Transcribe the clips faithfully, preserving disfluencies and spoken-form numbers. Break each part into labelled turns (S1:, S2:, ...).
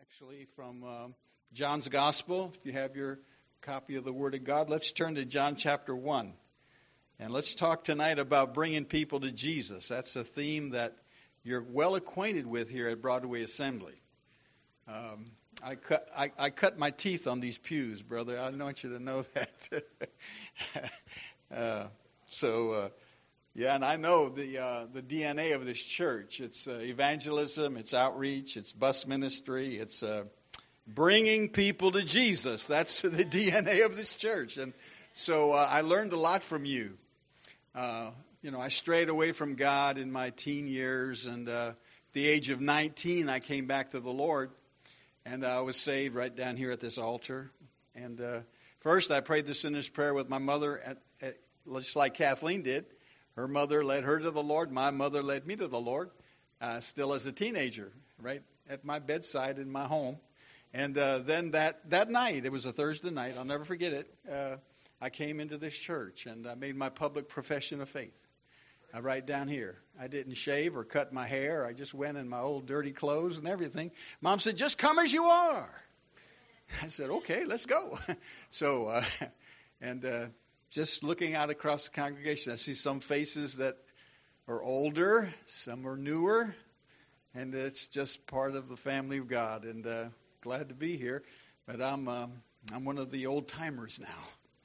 S1: actually from um, John's Gospel. If you have your copy of the Word of God, let's turn to John chapter one. And let's talk tonight about bringing people to Jesus. That's a theme that you're well acquainted with here at Broadway Assembly. Um, I cut I, I cut my teeth on these pews, brother. I want you to know that. uh, so, uh, yeah, and I know the uh, the D N A of this church. It's uh, evangelism, it's outreach, it's bus ministry, it's uh, bringing people to Jesus. That's the D N A of this church. And so uh, I learned a lot from you. Uh, you know, I strayed away from God in my teen years, and uh, at the age of nineteen, I came back to the Lord. And I was saved right down here at this altar. And uh, first, I prayed the sinner's prayer with my mother, at, at, just like Kathleen did. Her mother led her to the Lord. My mother led me to the Lord, uh, still as a teenager, right at my bedside in my home. And uh, then that, that night, it was a Thursday night, I'll never forget it, uh, I came into this church and I made my public profession of faith. I right down here. I didn't shave or cut my hair. I just went in my old dirty clothes and everything. Mom said, just come as you are. I said, okay, let's go. so, uh, and uh, just looking out across the congregation, I see some faces that are older, some are newer, and it's just part of the family of God. And uh, glad to be here. But I'm um, I'm one of the old timers now.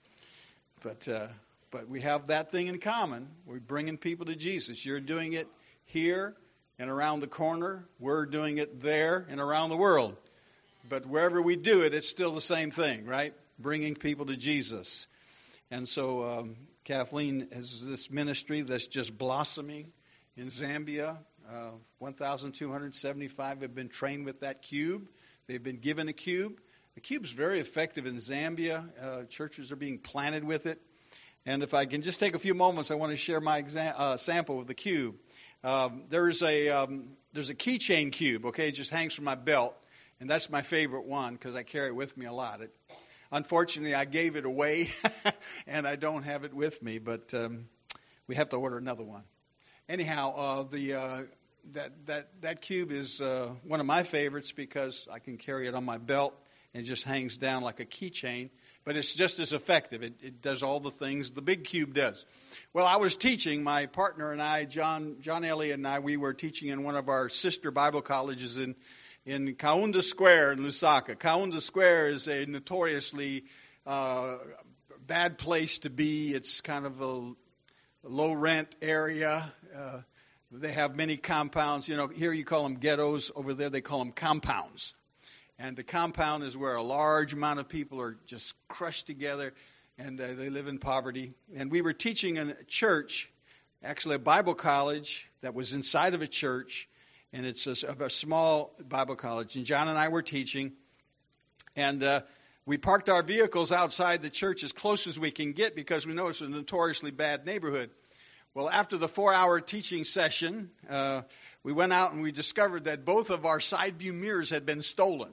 S1: But uh, But we have that thing in common. We're bringing people to Jesus. You're doing it here and around the corner. We're doing it there and around the world. But wherever we do it, it's still the same thing, right? Bringing people to Jesus. And so um, Kathleen has this ministry that's just blossoming in Zambia. Uh, one thousand two hundred seventy-five have been trained with that cube. They've been given a cube. The cube's very effective in Zambia. Uh, churches are being planted with it. And if I can just take a few moments, I want to share my exam- uh, sample of the cube. Um, there's a um, there's a keychain cube, okay? It just hangs from my belt, and that's my favorite one because I carry it with me a lot. It, unfortunately, I gave it away, and I don't have it with me, but um, we have to order another one. Anyhow, uh, the uh, that that that cube is uh, one of my favorites because I can carry it on my belt, and it just hangs down like a keychain. But it's just as effective. It, it does all the things the big cube does. Well, I was teaching, my partner and I, John John Elliott and I, we were teaching in one of our sister Bible colleges in, in Kaunda Square in Lusaka. Kaunda Square is a notoriously uh, bad place to be. It's kind of a low-rent area. Uh, they have many compounds. You know, here you call them ghettos. Over there they call them compounds. And the compound is where a large amount of people are just crushed together, and uh, they live in poverty. And we were teaching in a church, actually a Bible college that was inside of a church, and it's a, a small Bible college. And John and I were teaching, and uh, we parked our vehicles outside the church as close as we can get because we know it's a notoriously bad neighborhood. Well, after the four-hour teaching session, uh, we went out and we discovered that both of our side view mirrors had been stolen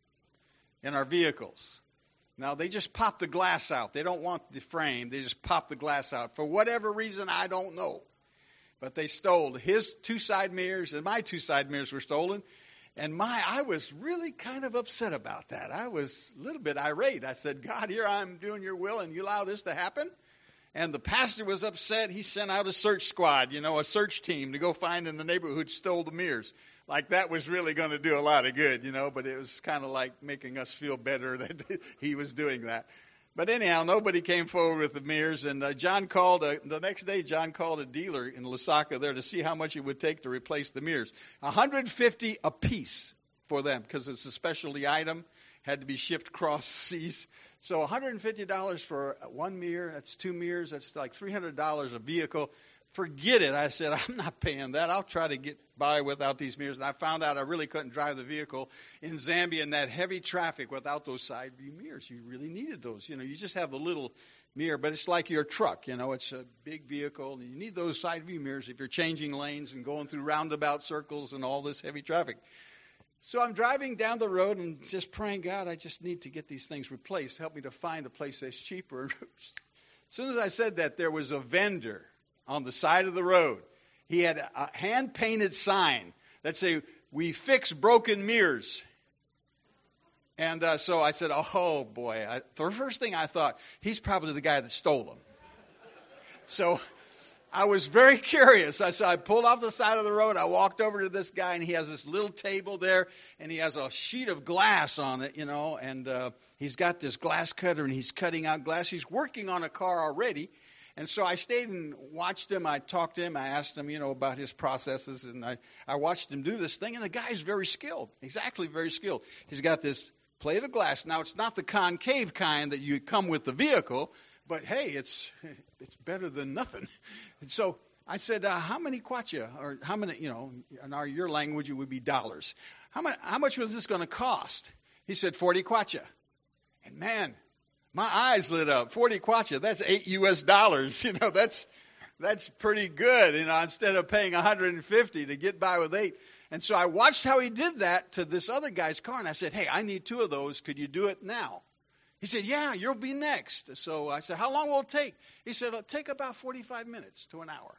S1: in our vehicles. Now, they just pop the glass out. They don't want the frame. They just pop the glass out. For whatever reason, I don't know. But they stole his two side mirrors and my two side mirrors were stolen. And my, I was really kind of upset about that. I was a little bit irate. I said, God, here I'm doing your will and you allow this to happen? And the pastor was upset. He sent out a search squad, you know, a search team to go find in the neighborhood who stole the mirrors. Like that was really going to do a lot of good, you know, but it was kind of like making us feel better that he was doing that. But anyhow, nobody came forward with the mirrors. And uh, John called, a, the next day, John called a dealer in Lusaka there to see how much it would take to replace the mirrors. one hundred fifty a piece for them because it's a specialty item, had to be shipped across seas. So one hundred fifty dollars for one mirror, that's two mirrors, that's like three hundred dollars a vehicle. Forget it. I said, I'm not paying that. I'll try to get by without these mirrors. And I found out I really couldn't drive the vehicle in Zambia in that heavy traffic without those side view mirrors. You really needed those. You know, you just have the little mirror, but it's like your truck. You know, it's a big vehicle. And you need those side view mirrors if you're changing lanes and going through roundabout circles and all this heavy traffic. So I'm driving down the road and just praying, God, I just need to get these things replaced. Help me to find a place that's cheaper. As soon as I said that, there was a vendor on the side of the road. He had a hand-painted sign that said, we fix broken mirrors. And uh, so I said, oh, boy. I, the first thing I thought, he's probably the guy that stole them. So I was very curious. I, so I pulled off the side of the road. I walked over to this guy, and he has this little table there, and he has a sheet of glass on it, you know, and uh, he's got this glass cutter, and he's cutting out glass. He's working on a car already. And so I stayed and watched him. I talked to him. I asked him, you know, about his processes, and I, I watched him do this thing, and the guy's very skilled. He's actually very skilled. He's got this plate of glass. Now, it's not the concave kind that you come with the vehicle, but hey, it's it's better than nothing. And so I said, uh, how many kwacha, or how many, you know, in our your language it would be dollars. How much, how much was this going to cost? He said, forty kwacha. And man, my eyes lit up. forty kwacha, that's eight U S dollars. You know, that's that's pretty good, you know, instead of paying one hundred fifty to get by with eight. And so I watched how he did that to this other guy's car, and I said, hey, I need two of those. Could you do it now? He said, yeah, you'll be next. So I said, how long will it take? He said, it'll take about forty-five minutes to an hour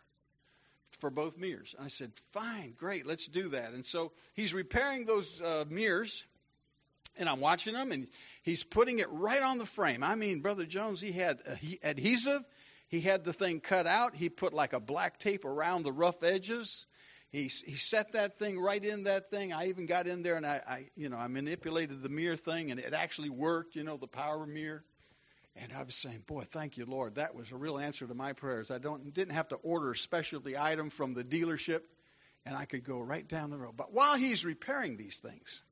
S1: for both mirrors. I said, fine, great, let's do that. And so he's repairing those uh, mirrors, and I'm watching him, and he's putting it right on the frame. I mean, Brother Jones, he had adhesive. He had the thing cut out. He put like a black tape around the rough edges. He he set that thing right in that thing. I even got in there and I, I you know I manipulated the mirror thing, and it actually worked. You know, the power mirror. And I was saying, boy, thank you, Lord. That was a real answer to my prayers. I don't didn't have to order a specialty item from the dealership, and I could go right down the road. But while he's repairing these things,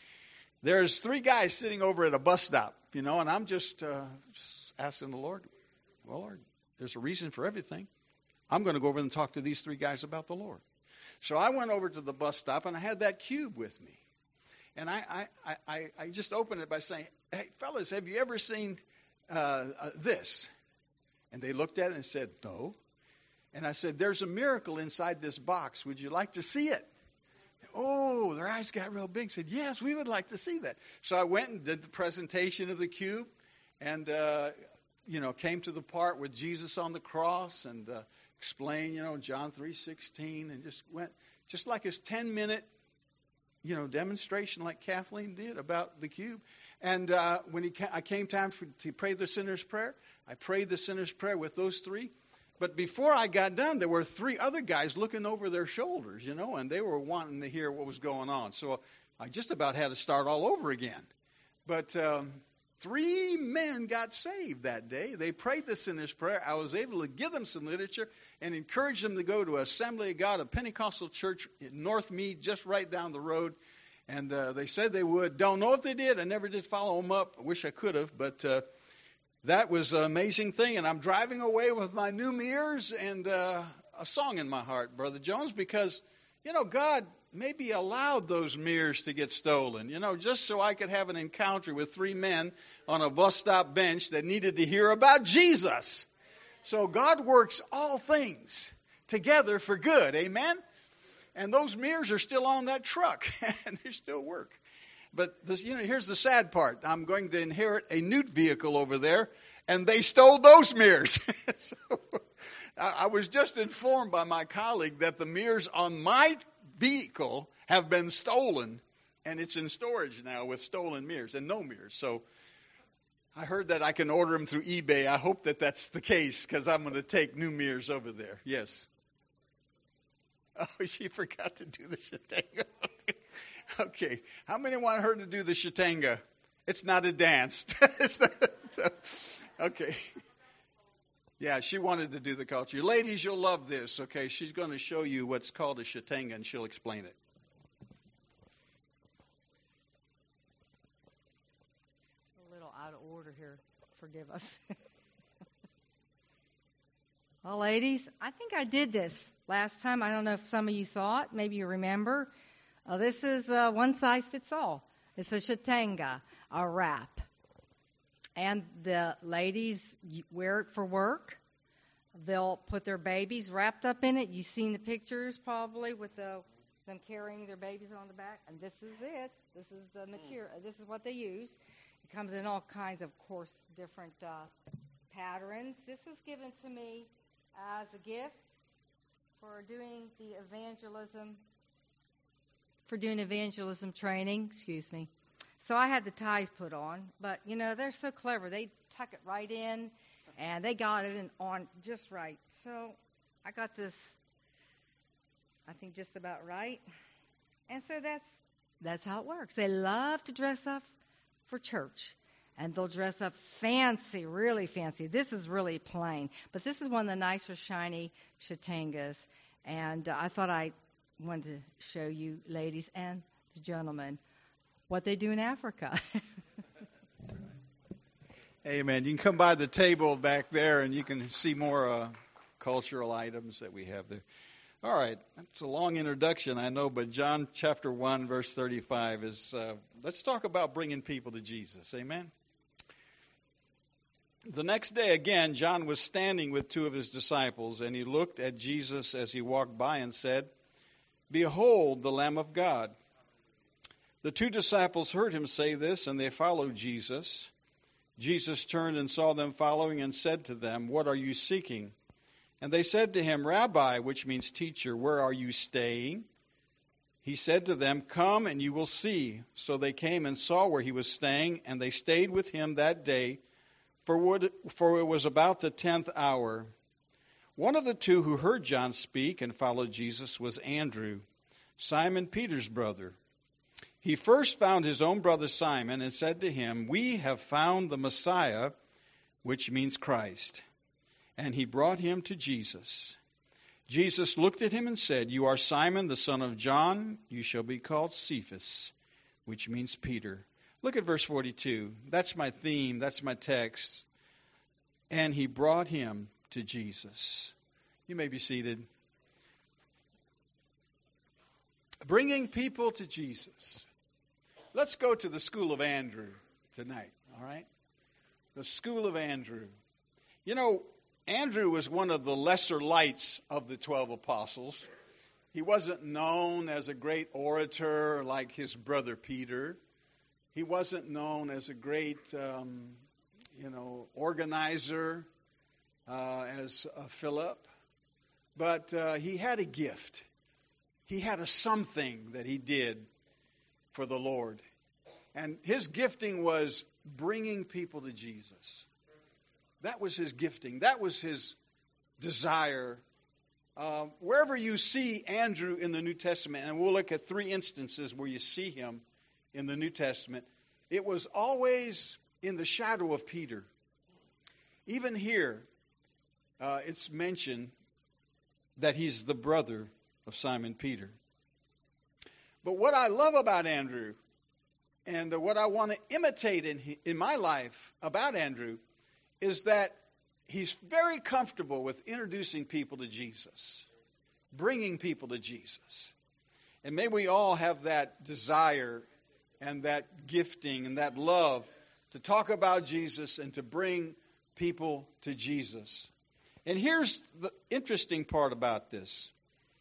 S1: there's three guys sitting over at a bus stop, you know, and I'm just, uh, just asking the Lord, well, Lord, there's a reason for everything. I'm going to go over and talk to these three guys about the Lord. So I went over to the bus stop, and I had that cube with me. And I I, I, I just opened it by saying, hey, fellas, have you ever seen uh, uh, this? And they looked at it and said, no. And I said, there's a miracle inside this box. Would you like to see it? Oh, their eyes got real big. Said, yes, we would like to see that. So I went and did the presentation of the cube, and, uh, you know, came to the part with Jesus on the cross, and uh, explained, you know, John three sixteen, and just went, just like his ten-minute, you know, demonstration like Kathleen did about the cube. And uh, when he ca- I came time for, to pray the sinner's prayer, I prayed the sinner's prayer with those three. But before I got done, there were three other guys looking over their shoulders, you know, and they were wanting to hear what was going on. So I just about had to start all over again. But um, three men got saved that day. They prayed the sinner's prayer. I was able to give them some literature and encourage them to go to Assembly of God, a Pentecostal church in North Mead, just right down the road. And uh, they said they would. Don't know if they did. I never did follow them up. I wish I could have, but uh, that was an amazing thing. And I'm driving away with my new mirrors and uh, a song in my heart, Brother Jones, because, you know, God maybe allowed those mirrors to get stolen, you know, just so I could have an encounter with three men on a bus stop bench that needed to hear about Jesus. So God works all things together for good. Amen? And those mirrors are still on that truck, and they still work. But, this, you know, here's the sad part. I'm going to inherit a Newt vehicle over there, and they stole those mirrors. So, I, I was just informed by my colleague that the mirrors on my vehicle have been stolen, and it's in storage now with stolen mirrors and no mirrors. So I heard that I can order them through eBay. I hope that that's the case, because I'm going to take new mirrors over there. Yes. Oh, she forgot to do the shatanga. Okay. How many want her to do the shatanga? It's not a dance. It's not, so, okay. Yeah, she wanted to do the culture. Ladies, you'll love this, okay? She's going to show you what's called a shatanga, and she'll explain it.
S2: A little out of order here. Forgive us. Well, ladies, I think I did this last time. I don't know if some of you saw it. Maybe you remember. Uh, this is uh, one size fits all. It's a shatanga, a wrap. And the ladies wear it for work. They'll put their babies wrapped up in it. You've seen the pictures probably with the, them carrying their babies on the back. And this is it. This is the material. This is what they use. It comes in all kinds, of course, different uh, patterns. This was given to me as a gift for doing the evangelism, for doing evangelism training. Excuse me. So I had the ties put on, but, you know, they're so clever. They tuck it right in, and they got it in, on just right. So I got this, I think, just about right. And so that's that's how it works. They love to dress up for church, and they'll dress up fancy, really fancy. This is really plain, but this is one of the nicer, shiny chitangas, and uh, I thought I wanted to show you, ladies and the gentlemen, what they do in Africa.
S1: Amen. You can come by the table back there, and you can see more uh, cultural items that we have there. All right, that's a long introduction, I know, but John chapter one, verse thirty-five is, uh, let's talk about bringing people to Jesus. Amen. The next day, again, John was standing with two of his disciples, and he looked at Jesus as he walked by and said, "Behold, the Lamb of God." The two disciples heard him say this, and they followed Jesus. Jesus turned and saw them following and said to them, "What are you seeking?" And they said to him, "Rabbi," which means teacher, "where are you staying?" He said to them, "Come and you will see." So they came and saw where he was staying, and they stayed with him that day, for, would, for it was about the tenth hour. One of the two who heard John speak and followed Jesus was Andrew, Simon Peter's brother. He first found his own brother Simon and said to him, "We have found the Messiah," which means Christ. And he brought him to Jesus. Jesus looked at him and said, "You are Simon, the son of John. You shall be called Cephas," which means Peter. Look at verse forty-two. That's my theme. That's my text. And he brought him to Jesus. You may be seated. Bringing people to Jesus. Let's go to the School of Andrew tonight, all right? The School of Andrew. You know, Andrew was one of the lesser lights of the twelve apostles. He wasn't known as a great orator like his brother Peter. He wasn't known as a great, um, you know, organizer uh, as uh, Philip. But uh, he had a gift. He had a something that he did for the Lord. And his gifting was bringing people to Jesus. That was his gifting. That was his desire. Uh, wherever you see Andrew in the New Testament, and we'll look at three instances where you see him in the New Testament, it was always in the shadow of Peter. Even here, uh, it's mentioned that he's the brother of Simon Peter. But what I love about Andrew, and what I want to imitate in, in my life about Andrew, is that he's very comfortable with introducing people to Jesus, bringing people to Jesus. And may we all have that desire and that gifting and that love to talk about Jesus and to bring people to Jesus. And here's the interesting part about this.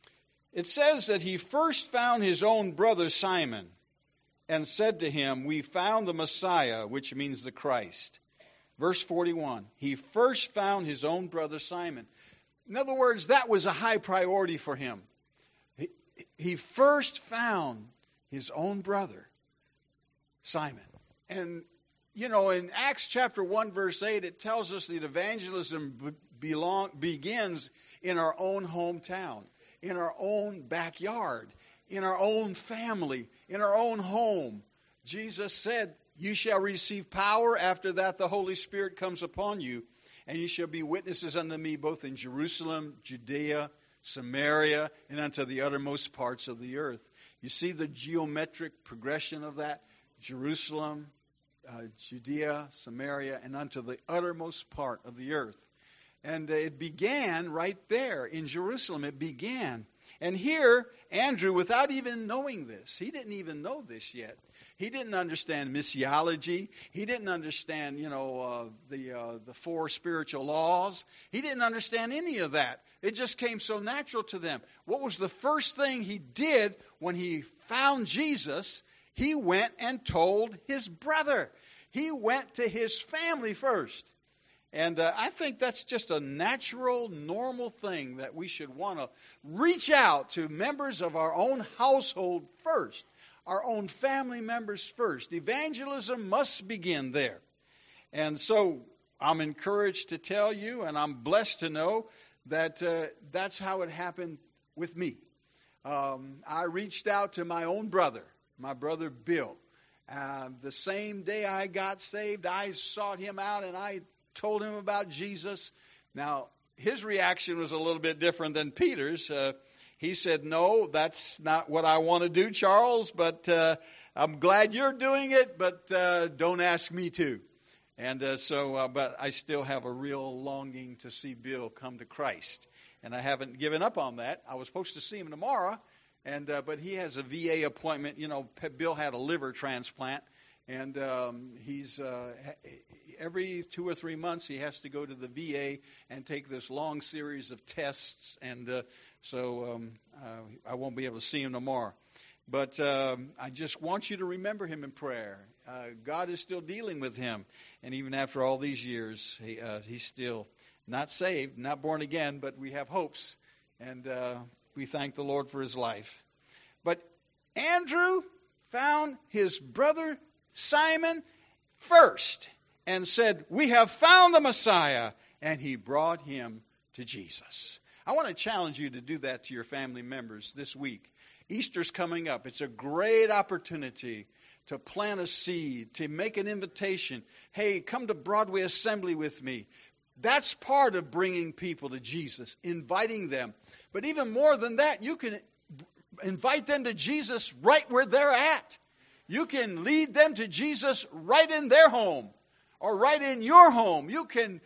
S1: It says that he first found his own brother Simon and said to him, "We found the Messiah," which means the Christ. Verse forty-one, he first found his own brother Simon. In other words, that was a high priority for him. He, he first found his own brother, Simon. And, you know, in Acts chapter one, verse eight, it tells us that evangelism belong, begins in our own hometown, in our own backyard, in our own family, in our own home. Jesus said, "You shall receive power. After that, the Holy Spirit comes upon you, and you shall be witnesses unto me both in Jerusalem, Judea, Samaria, and unto the uttermost parts of the earth." You see the geometric progression of that? Jerusalem, uh, Judea, Samaria, and unto the uttermost part of the earth. And uh, it began right there in Jerusalem. It began. And here, Andrew, without even knowing this, he didn't even know this yet. He didn't understand missiology. He didn't understand, you know, uh, the uh, the four spiritual laws. He didn't understand any of that. It just came so natural to them. What was the first thing he did when he found Jesus? He went and told his brother. He went to his family first. And uh, I think that's just a natural, normal thing that we should want to reach out to members of our own household first. our own family members first. Evangelism must begin there. And so I'm encouraged to tell you, and I'm blessed to know, that uh, that's how it happened with me. Um, I reached out to my own brother, my brother Bill. Uh, the same day I got saved, I sought him out and I told him about Jesus. Now, his reaction was a little bit different than Peter's. Uh, he said, no, that's not what I want to do, Charles, but uh, I'm glad you're doing it, but uh, don't ask me to. And uh, so, uh, but I still have a real longing to see Bill come to Christ. And I haven't given up on that. I was supposed to see him tomorrow, and uh, but he has a V A appointment. You know, Bill had a liver transplant, and um, he's uh, every two or three months he has to go to the V A and take this long series of tests. And uh, so um, uh, I won't be able to see him tomorrow. But um, I just want you to remember him in prayer. Uh, God is still dealing with him. And even after all these years, he, uh, he's still not saved, not born again, but we have hopes. And uh, we thank the Lord for his life. But Andrew found his brother Simon first and said, we have found the Messiah. And he brought him to Jesus. I want to challenge you to do that to your family members this week. Easter's coming up. It's a great opportunity to plant a seed, to make an invitation. Hey, come to Broadway Assembly with me. That's part of bringing people to Jesus, inviting them. But even more than that, you can invite them to Jesus right where they're at. You can lead them to Jesus right in their home or right in your home. You can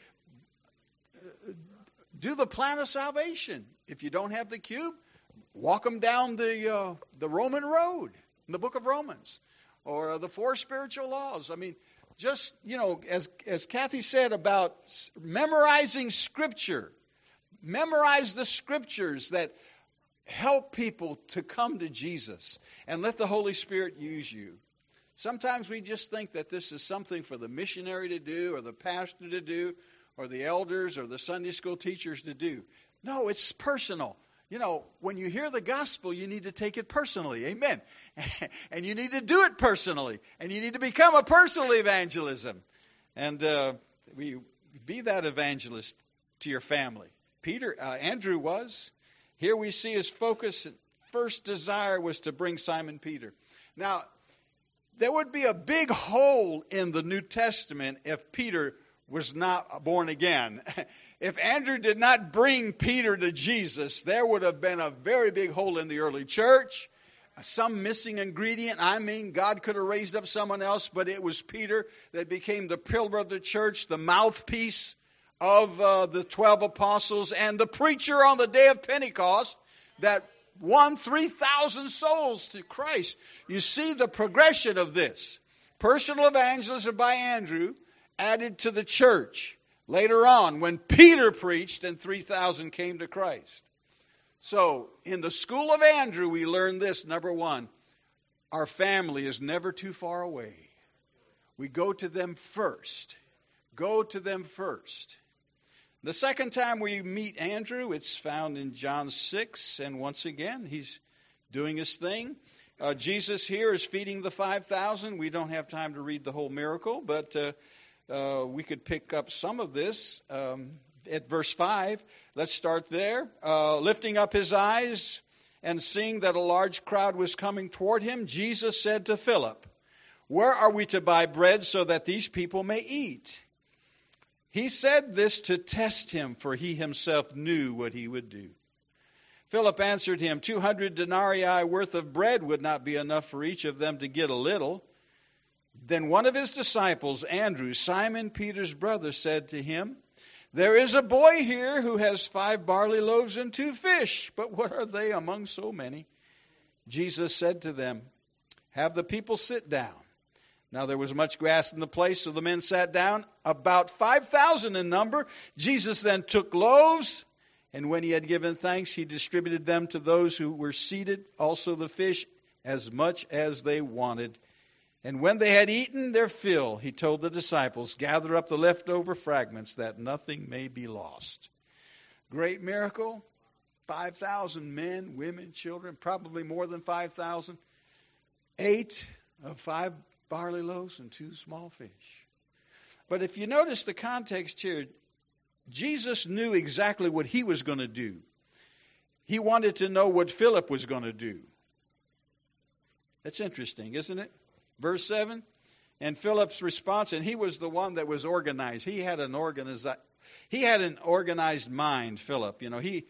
S1: do the plan of salvation. If you don't have the cube, walk them down the uh, the Roman road in the book of Romans, or uh, the four spiritual laws. I mean, just, you know, as as Kathy said about memorizing Scripture, memorize the Scriptures that help people to come to Jesus, and let the Holy Spirit use you. Sometimes we just think that this is something for the missionary to do, or the pastor to do, or the elders, or the Sunday school teachers to do. No, it's personal. You know, when you hear the gospel, you need to take it personally. Amen. And you need to do it personally. And you need to become a personal evangelism. And uh, we be that evangelist to your family. Peter, uh, Andrew was. Here we see his focus. First desire was to bring Simon Peter. Now, there would be a big hole in the New Testament if Peter was not born again. If Andrew did not bring Peter to Jesus, there would have been a very big hole in the early church. Some missing ingredient. I mean, God could have raised up someone else, but it was Peter that became the pillar of the church, the mouthpiece of uh, the twelve apostles, and the preacher on the day of Pentecost that won three thousand souls to Christ. You see the progression of this. Personal evangelism by Andrew, added to the church later on when Peter preached and three thousand came to Christ. So in the school of Andrew, we learn this. Number one, our family is never too far away. We go to them first. Go to them first. The second time we meet Andrew, it's found in John six, and once again, he's doing his thing. Uh, Jesus here is feeding the five thousand. We don't have time to read the whole miracle, but uh, Uh, we could pick up some of this um, at verse five. Let's start there. Uh, lifting up his eyes and seeing that a large crowd was coming toward him, Jesus said to Philip, where are we to buy bread so that these people may eat? He said this to test him, for he himself knew what he would do. Philip answered him, two hundred denarii worth of bread would not be enough for each of them to get a little. Then one of his disciples, Andrew, Simon Peter's brother, said to him, there is a boy here who has five barley loaves and two fish, but what are they among so many? Jesus said to them, have the people sit down. Now there was much grass in the place, so the men sat down, about five thousand in number. Jesus then took loaves, and when he had given thanks, he distributed them to those who were seated, also the fish, as much as they wanted. And when they had eaten their fill, he told the disciples, gather up the leftover fragments that nothing may be lost. Great miracle. five thousand men, women, children, probably more than five thousand. ate of five barley loaves and two small fish. But if you notice the context here, Jesus knew exactly what he was going to do. He wanted to know what Philip was going to do. That's interesting, isn't it? Verse seven, and Philip's response, and he was the one that was organized. He had an organized, he had an organized mind, Philip. You know, he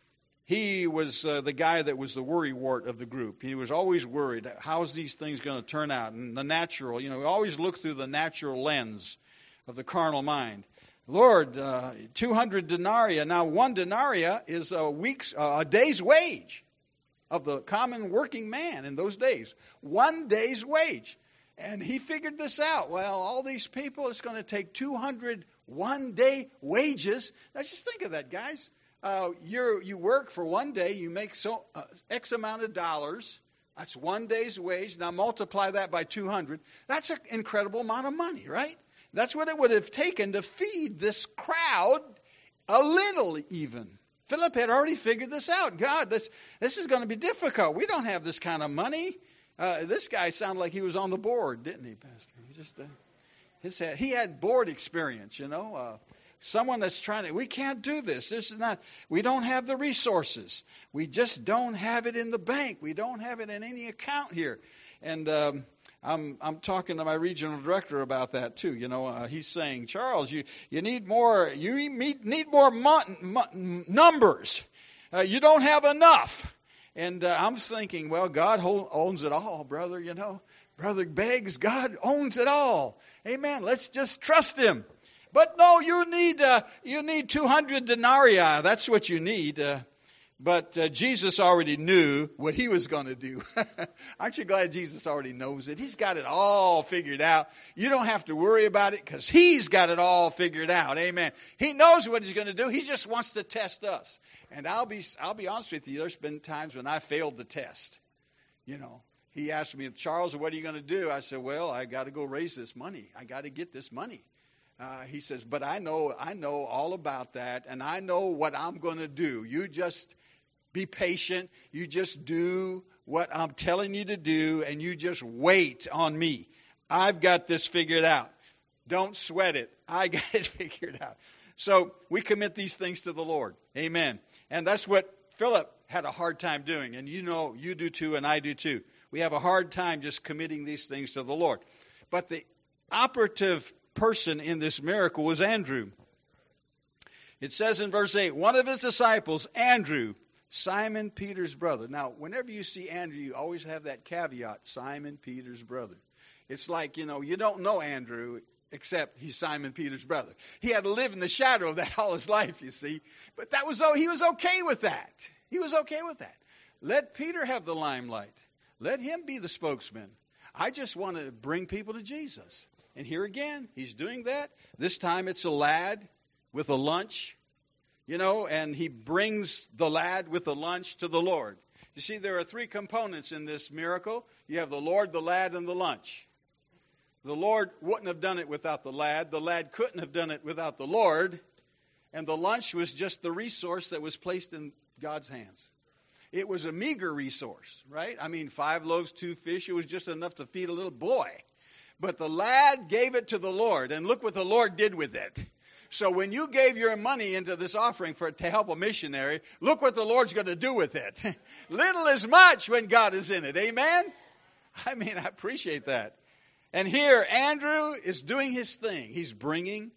S1: he was uh, the guy that was the worrywart of the group. He was always worried, how's these things going to turn out? And the natural, you know, we always look through the natural lens of the carnal mind. Lord, uh, two hundred denarii. Now, one denarii is a week's, uh, a day's wage of the common working man in those days. One day's wage. And he figured this out. Well, all these people, it's going to take two hundred one-day wages. Now, just think of that, guys. Uh, you you work for one day, you make so uh, X amount of dollars. That's one day's wage. Now, multiply that by two hundred. That's an incredible amount of money, right? That's what it would have taken to feed this crowd, a little even. Philip had already figured this out. God, this this is going to be difficult. We don't have this kind of money. Uh, this guy sounded like he was on the board, didn't he, Pastor? He just uh, his head, he had board experience, you know. Uh, someone that's trying to. We can't do this. This is not. We don't have the resources. We just don't have it in the bank. We don't have it in any account here. And um, I'm I'm talking to my regional director about that too. You know, uh, he's saying, Charles, you you need more. You need need more mon- mon- numbers. Uh, you don't have enough. And uh, I'm thinking, well, God owns it all, brother, you know. Brother Beggs, God owns it all. Amen. Let's just trust him. But no, you need uh, you need two hundred denarii. That's what you need. Uh, but uh, Jesus already knew what he was going to do. Aren't you glad Jesus already knows it? He's got it all figured out. You don't have to worry about it because he's got it all figured out. Amen. He knows what he's going to do. He just wants to test us. And I'll be I'll be honest with you, there's been times when I failed the test. You know, he asked me, Charles, what are you going to do? I said, well, I got to go raise this money. I got to get this money. Uh, he says, but I know I know all about that, and I know what I'm going to do. You just be patient. You just do what I'm telling you to do, and you just wait on me. I've got this figured out. Don't sweat it. I got it figured out. So we commit these things to the Lord. Amen. And that's what Philip had a hard time doing. And you know, you do too, and I do too. We have a hard time just committing these things to the Lord. But the operative person in this miracle was Andrew. It says in verse eight, one of his disciples, Andrew, Simon Peter's brother. Now, whenever you see Andrew, you always have that caveat, Simon Peter's brother. It's like, you know, you don't know Andrew except he's Simon Peter's brother. He had to live in the shadow of that all his life, you see. But that was, oh, he was okay with that. He was okay with that. Let Peter have the limelight. Let him be the spokesman. I just want to bring people to Jesus. And here again, he's doing that. This time it's a lad with a lunch, you know, and he brings the lad with the lunch to the Lord. You see, there are three components in this miracle. You have the Lord, the lad, and the lunch. The Lord wouldn't have done it without the lad. The lad couldn't have done it without the Lord. And the lunch was just the resource that was placed in God's hands. It was a meager resource, right? I mean, five loaves, two fish. It was just enough to feed a little boy. But the lad gave it to the Lord, and look what the Lord did with it. So when you gave your money into this offering for to help a missionary, look what the Lord's going to do with it. Little is much when God is in it. Amen? I mean, I appreciate that. And here, Andrew is doing his thing. He's bringing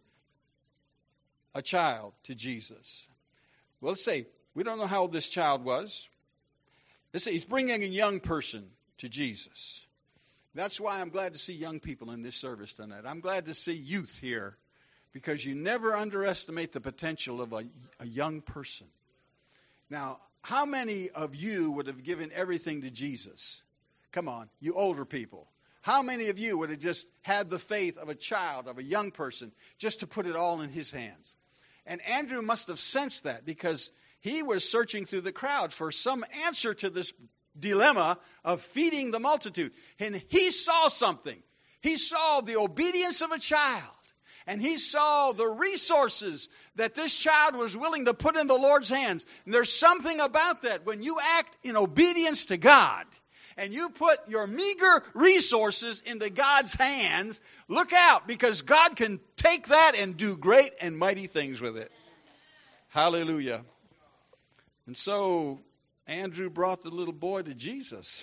S1: a child to Jesus. Well, let's say, we don't know how old this child was. Let's say he's bringing a young person to Jesus. That's why I'm glad to see young people in this service tonight. I'm glad to see youth here because you never underestimate the potential of a, a young person. Now, how many of you would have given everything to Jesus? Come on, you older people. How many of you would have just had the faith of a child, of a young person, just to put it all in his hands? And Andrew must have sensed that because he was searching through the crowd for some answer to this dilemma of feeding the multitude. And he saw something. He saw the obedience of a child. And he saw the resources that this child was willing to put in the Lord's hands. And there's something about that. When you act in obedience to God, and you put your meager resources into God's hands, look out, because God can take that and do great and mighty things with it. Hallelujah. And so Andrew brought the little boy to Jesus.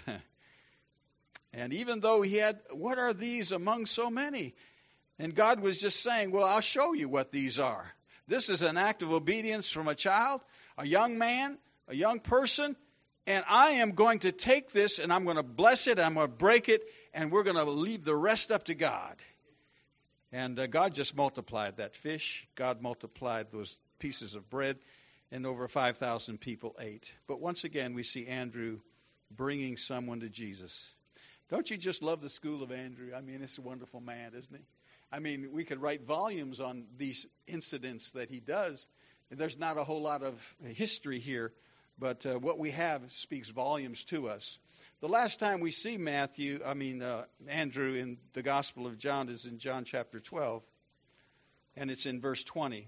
S1: And even though he had, what are these among so many? And God was just saying, well, I'll show you what these are. This is an act of obedience from a child, a young man, a young person, and I am going to take this and I'm going to bless it, I'm going to break it, and we're going to leave the rest up to God. And uh, God just multiplied that fish. God multiplied those pieces of bread, and over five thousand people ate. But once again, we see Andrew bringing someone to Jesus. Don't you just love the school of Andrew? I mean, it's a wonderful man, isn't he? I mean, we could write volumes on these incidents that he does. There's not a whole lot of history here, but uh, what we have speaks volumes to us. The last time we see Matthew, I mean, uh, Andrew in the Gospel of John is in John chapter twelve, and it's in verse twenty.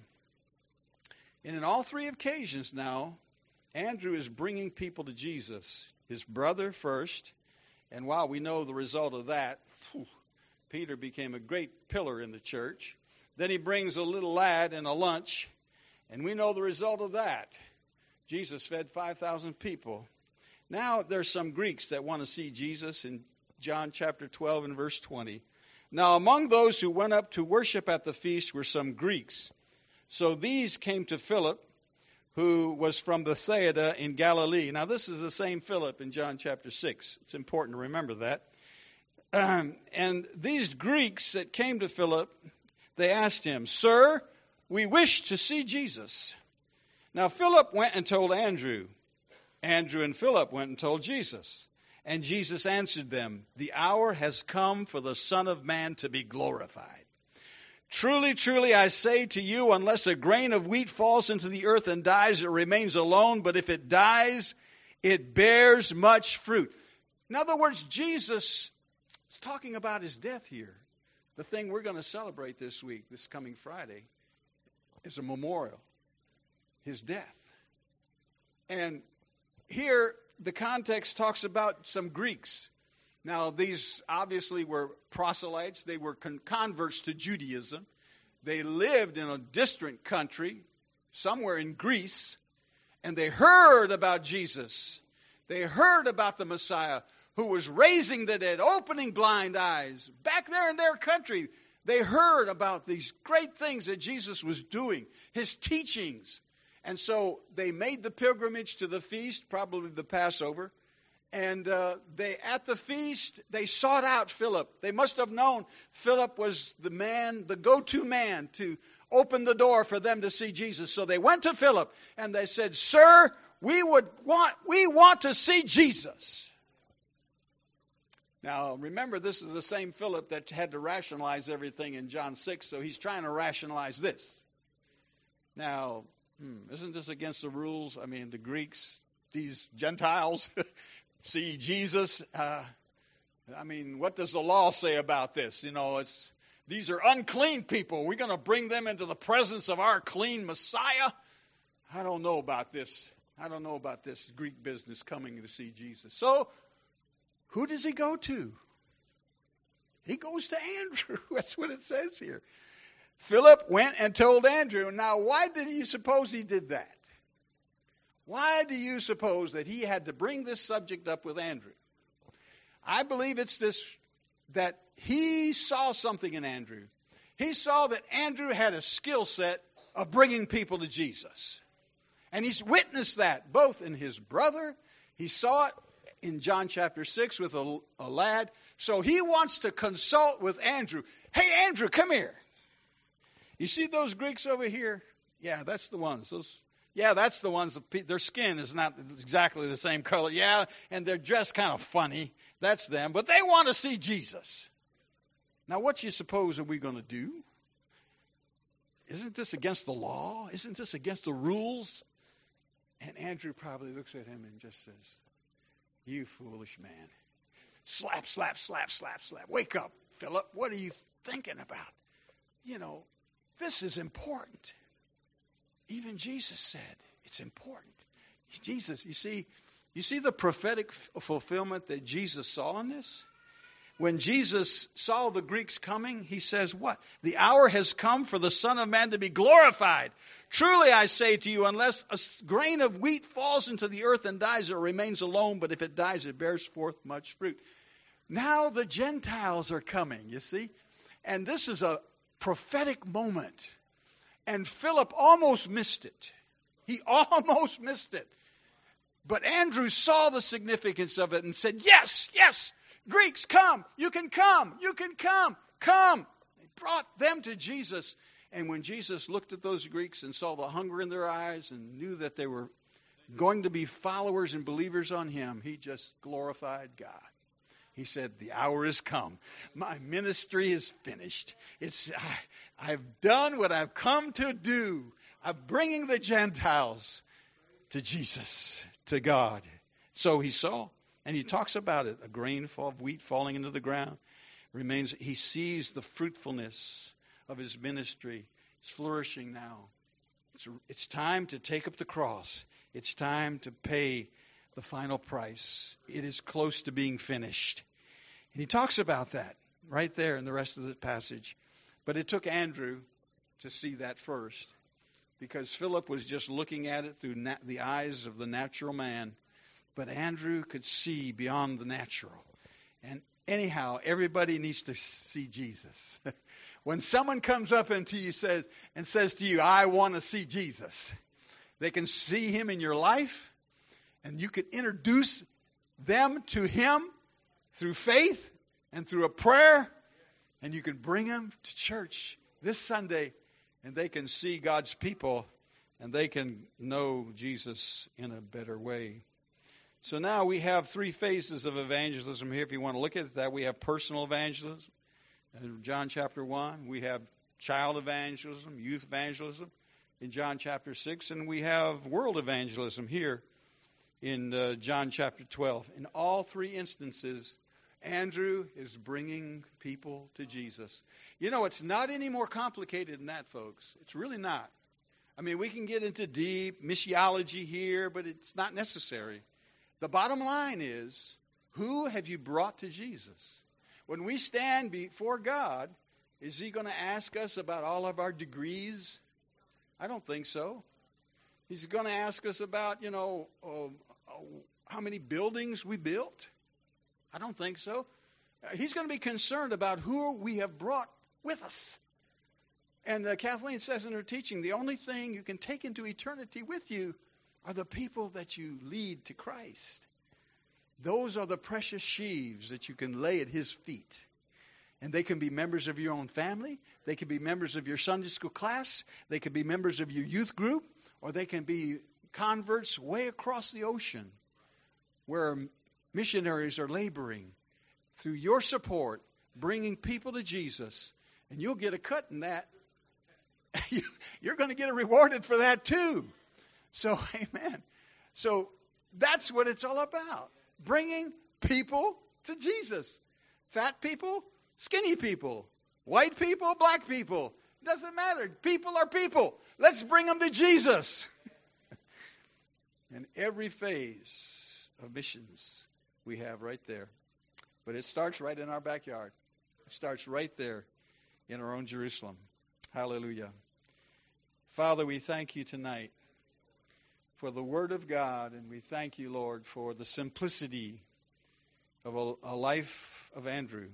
S1: And in all three occasions now, Andrew is bringing people to Jesus. His brother first, and while we know the result of that, whew, Peter became a great pillar in the church. Then he brings a little lad and a lunch, and we know the result of that. Jesus fed five thousand people. Now there's some Greeks that want to see Jesus in John chapter twelve and verse twenty. Now among those who went up to worship at the feast were some Greeks. So these came to Philip, who was from Bethsaida in Galilee. Now this is the same Philip in John chapter six. It's important to remember that. Um, and these Greeks that came to Philip, they asked him, "Sir, we wish to see Jesus." Now Philip went and told Andrew. Andrew and Philip went and told Jesus. And Jesus answered them, "The hour has come for the Son of Man to be glorified. Truly, truly, I say to you, unless a grain of wheat falls into the earth and dies, it remains alone. But if it dies, it bears much fruit." In other words, Jesus is talking about his death here. The thing we're going to celebrate this week, this coming Friday, is a memorial. His death. And here, the context talks about some Greeks. Now, these obviously were proselytes. They were con- converts to Judaism. They lived in a distant country, somewhere in Greece, and they heard about Jesus. They heard about the Messiah who was raising the dead, opening blind eyes. Back there in their country, they heard about these great things that Jesus was doing, his teachings. And so they made the pilgrimage to the feast, probably the Passover. And uh, they, at the feast, they sought out Philip. They must have known Philip was the man, the go-to man to open the door for them to see Jesus. So they went to Philip and they said, "Sir, we would want, we want to see Jesus." Now, remember, this is the same Philip that had to rationalize everything in John six, so he's trying to rationalize this. Now, hmm, isn't this against the rules? I mean, the Greeks, these Gentiles, see Jesus. Uh, I mean, what does the law say about this? You know, it's these are unclean people. We're going to bring them into the presence of our clean Messiah? I don't know about this. I don't know about this Greek business coming to see Jesus. So, who does he go to? He goes to Andrew. That's what it says here. Philip went and told Andrew. Now, why did you suppose he did that? Why do you suppose that he had to bring this subject up with Andrew? I believe it's this, that he saw something in Andrew. He saw that Andrew had a skill set of bringing people to Jesus. And he's witnessed that both in his brother. He saw it in John chapter six with a, a lad. So he wants to consult with Andrew. "Hey, Andrew, come here. You see those Greeks over here? Yeah, that's the ones. Those, yeah, that's the ones. Their skin is not exactly the same color. Yeah, and they're dressed kind of funny. That's them. But they want to see Jesus. Now, what do you suppose are we going to do? Isn't this against the law? Isn't this against the rules?" And Andrew probably looks at him and just says, "You foolish man. Slap, slap, slap, slap, slap. Wake up, Philip. What are you thinking about? You know, this is important." Even Jesus said it's important. Jesus, you see, You see the prophetic f- fulfillment that Jesus saw in this? When Jesus saw the Greeks coming, he says what? The hour has come for the Son of Man to be glorified. Truly I say to you, unless a grain of wheat falls into the earth and dies, it remains alone, but if it dies, it bears forth much fruit. Now the Gentiles are coming, you see? And this is a prophetic moment. And Philip almost missed it. He almost missed it. But Andrew saw the significance of it and said, yes, yes, Greeks, come. You can come. You can come. Come. He brought them to Jesus. And when Jesus looked at those Greeks and saw the hunger in their eyes and knew that they were going to be followers and believers on him, he just glorified God. He said, the hour has come. My ministry is finished. It's I, I've done what I've come to do. I'm bringing the Gentiles to Jesus, to God. So he saw. And he talks about it, a grain of wheat falling into the ground remains. He sees the fruitfulness of his ministry. It's flourishing now. It's, it's time to take up the cross. It's time to pay the final price. It is close to being finished. And he talks about that right there in the rest of the passage. But it took Andrew to see that first, because Philip was just looking at it through na- the eyes of the natural man. But Andrew could see beyond the natural. And anyhow, everybody needs to see Jesus. When someone comes up into you says, and says to you, I want to see Jesus, they can see him in your life, and you can introduce them to him through faith and through a prayer, and you can bring them to church this Sunday, and they can see God's people, and they can know Jesus in a better way. So now we have three phases of evangelism here. If you want to look at that, we have personal evangelism. In John chapter one, we have child evangelism, youth evangelism in John chapter six, and we have world evangelism here in uh, John chapter twelve. In all three instances, Andrew is bringing people to Jesus. You know, it's not any more complicated than that, folks. It's really not. I mean, we can get into deep missiology here, but it's not necessary. The bottom line is, who have you brought to Jesus? When we stand before God, is he going to ask us about all of our degrees? I don't think so. He's going to ask us about, you know, uh, how many buildings we built? I don't think so. Uh, he's going to be concerned about who we have brought with us. And uh, Kathleen says in her teaching, the only thing you can take into eternity with you are the people that you lead to Christ. Those are the precious sheaves that you can lay at his feet. And they can be members of your own family. They can be members of your Sunday school class. They can be members of your youth group. Or they can be converts way across the ocean where missionaries are laboring through your support, bringing people to Jesus. And you'll get a cut in that. You're going to get rewarded for that too. So, amen. So that's what it's all about. Bringing people to Jesus. Fat people, skinny people, white people, black people. Doesn't matter. People are people. Let's bring them to Jesus. And every phase of missions we have right there. But it starts right in our backyard. It starts right there in our own Jerusalem. Hallelujah. Father, we thank you tonight for the Word of God, and we thank you, Lord, for the simplicity of a, a life of Andrew.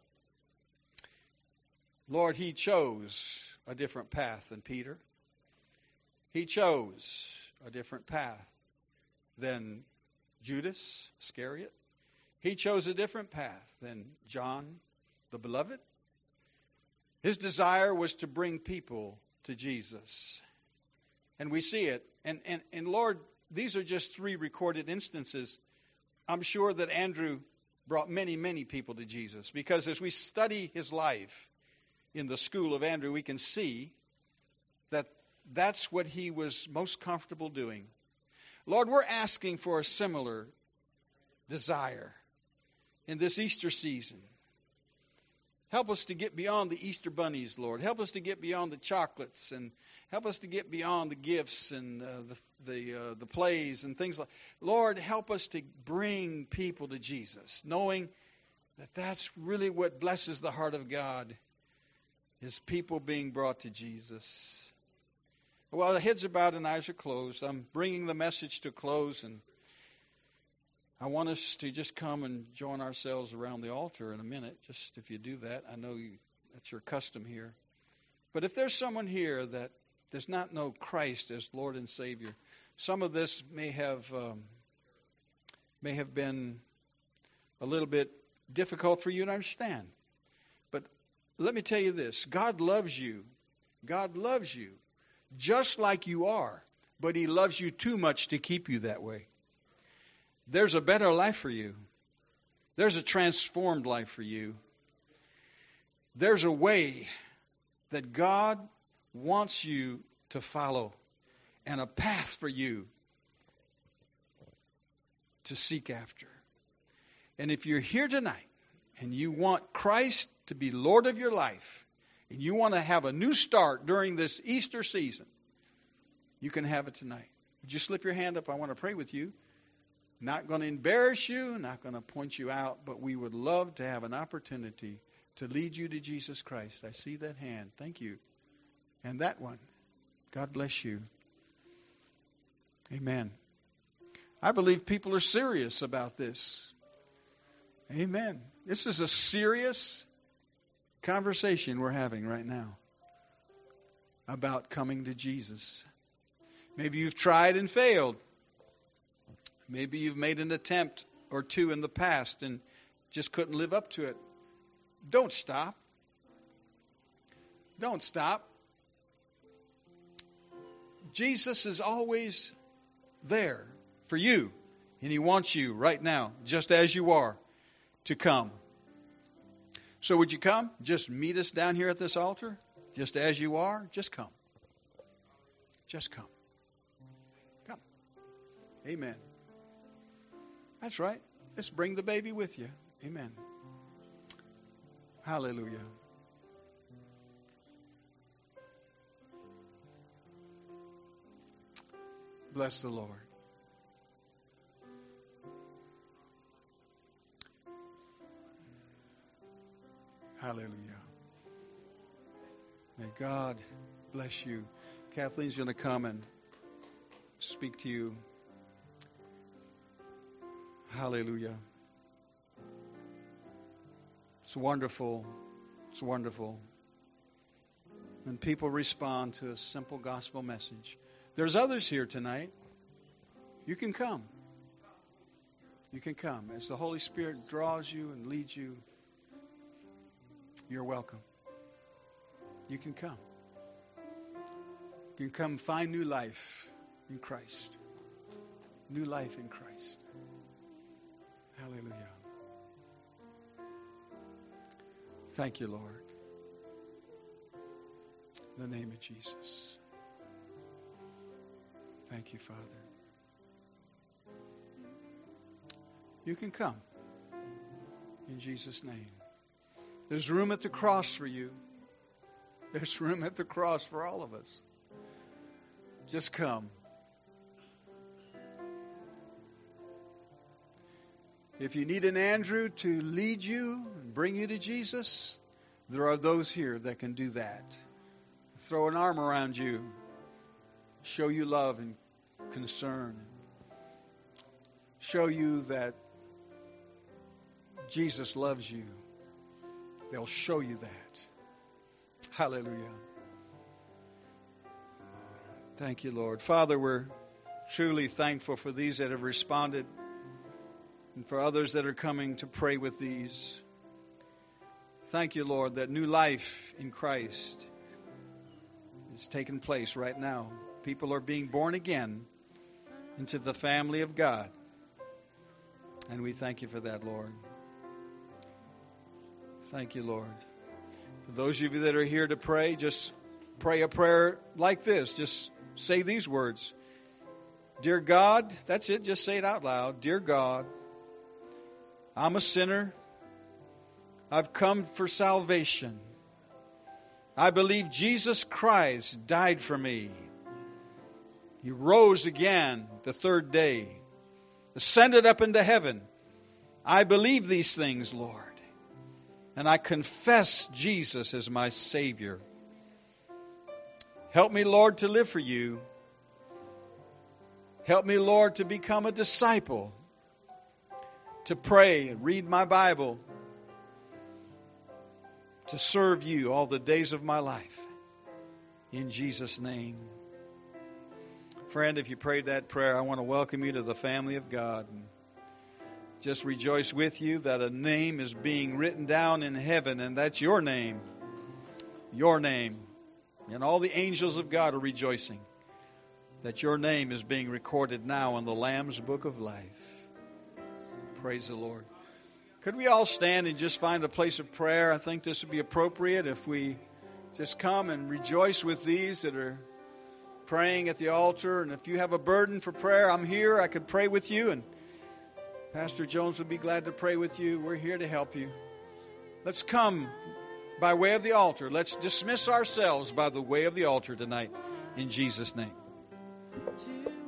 S1: Lord, he chose a different path than Peter. He chose a different path than Judas Iscariot. He chose a different path than John the Beloved. His desire was to bring people to Jesus. And we see it. And, and, and Lord, these are just three recorded instances. I'm sure that Andrew brought many, many people to Jesus, because as we study his life in the school of Andrew, we can see that that's what he was most comfortable doing. Lord, we're asking for a similar desire in this Easter season. Help us to get beyond the Easter bunnies, Lord. Help us to get beyond the chocolates, and help us to get beyond the gifts and uh, the the, uh, the plays and things like. Lord, help us to bring people to Jesus, knowing that that's really what blesses the heart of God, is people being brought to Jesus. While the heads are bowed and eyes are closed, I'm bringing the message to a close, and I want us to just come and join ourselves around the altar in a minute. Just if you do that, I know you, that's your custom here. But if there's someone here that does not know Christ as Lord and Savior, some of this may have um, may have been a little bit difficult for you to understand. But let me tell you this: God loves you. God loves you just like you are, but He loves you too much to keep you that way. There's a better life for you. There's a transformed life for you. There's a way that God wants you to follow, and a path for you to seek after. And if you're here tonight and you want Christ to be Lord of your life, and you want to have a new start during this Easter season, you can have it tonight. Would you slip your hand up? I want to pray with you. Not going to embarrass you, not going to point you out, but we would love to have an opportunity to lead you to Jesus Christ. I see that hand. Thank you. And that one. God bless you. Amen. I believe people are serious about this. Amen. This is a serious conversation we're having right now about coming to Jesus. Maybe you've tried and failed. Maybe you've made an attempt or two in the past and just couldn't live up to it. Don't stop. Don't stop. Jesus is always there for you, and He wants you right now, just as you are, to come. So would you come? Just meet us down here at this altar, just as you are. Just come. Just come. Come. Amen. That's right. Let's bring the baby with you. Amen. Hallelujah. Bless the Lord. Hallelujah. May God bless you. Kathleen's going to come and speak to you. Hallelujah. It's wonderful. It's wonderful when people respond to a simple gospel message. There's others here tonight. You can come. You can come. As the Holy Spirit draws you and leads you, you're welcome. You can come. You can come find new life in Christ. New life in Christ. Hallelujah. Thank you, Lord. In the name of Jesus. Thank you, Father. You can come. In Jesus' name. There's room at the cross for you. There's room at the cross for all of us. Just come. If you need an Andrew to lead you and bring you to Jesus, there are those here that can do that. Throw an arm around you. Show you love and concern. Show you that Jesus loves you. They'll show you that. Hallelujah. Thank you, Lord. Father, we're truly thankful for these that have responded and for others that are coming to pray with these. Thank you, Lord, that new life in Christ is taking place right now. People are being born again into the family of God. And we thank you for that, Lord. Thank you, Lord. For those of you that are here to pray, just pray a prayer like this. Just say these words. Dear God, that's it. Just say it out loud. Dear God, I'm a sinner. I've come for salvation. I believe Jesus Christ died for me. He rose again the third day, ascended up into heaven. I believe these things, Lord, and I confess Jesus as my Savior. Help me, Lord, to live for you. Help me, Lord, to become a disciple, to pray, read my Bible, to serve you all the days of my life. In Jesus' name. Friend, if you prayed that prayer, I want to welcome you to the family of God. And just rejoice with you that a name is being written down in heaven, and that's your name. Your name. And all the angels of God are rejoicing that your name is being recorded now in the Lamb's Book of Life. Praise the Lord. Could we all stand and just find a place of prayer? I think this would be appropriate if we just come and rejoice with these that are praying at the altar. And if you have a burden for prayer, I'm here. I could pray with you. And Pastor Jones would be glad to pray with you. We're here to help you. Let's come by way of the altar. Let's dismiss ourselves by the way of the altar tonight. In Jesus' name.